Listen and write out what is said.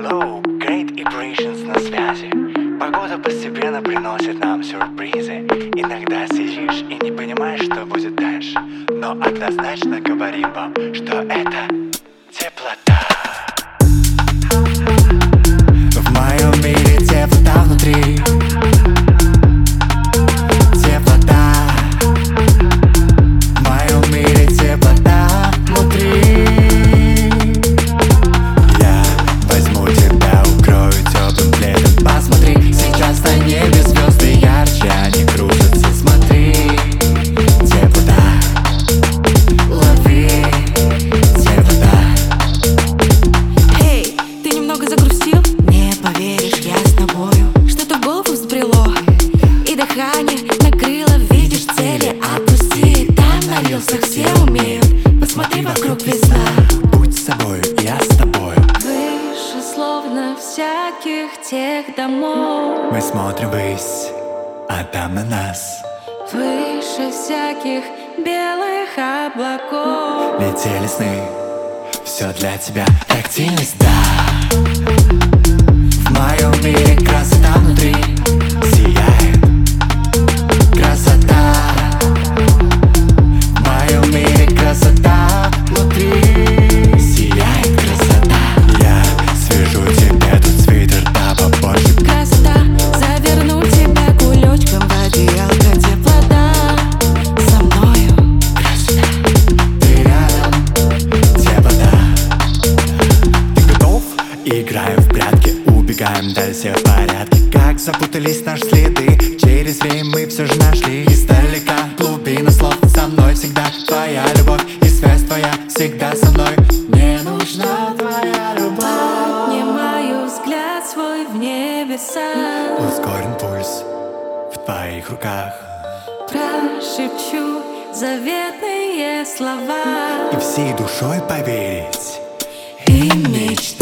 Hello, Great и Patience на связи. Погода постепенно приносит нам сюрпризы. Иногда сидишь и не понимаешь, что будет дальше. Но однозначно говорим вам, что это теплота. В моем мире теплота внутри. Теплота. В моем мире теплота внутри. Я возьму тебя, укрою теплым пледом. Посмотри, сейчас на небе звезды ярче, они кружатся, смотри. Теплота. Лови. Теплота. Эй, ты немного загрустил? Не поверишь, я с тобою. Что-то в голову взбрело, и дыхание накрыло. Видишь цели, отпусти. Там на рилсах все умеют. Посмотри вокруг, весна. Будь собой, я с тобою. Выше словно всяких тех домов. Мы смотрим ввысь, а там на нас Выше всяких белых облаков. летели сны. Все для тебя, тактильность, да. В моем мире красота внутри сияет. Красота. В моем мире красота внутри сияет. Красота. Я свяжу тебе тут свитер, да побольше. Красота, заверну тебя кулечком в одеялко. Теплота со мною. Красота. Ты рядом. Теплота. Ты готов? Играем в прятки, убегаем, да все в порядке. Как запутались наши следы, через время мы все же нашли. Издалека глубина слов, со мной всегда твоя любовь. И связь твоя всегда со мной. Мне нужна твоя любовь. Поднимаю взгляд свой в небеса. Ускорен пульс в твоих руках. Прошепчу заветные слова И всей душой поверить. и мечтать.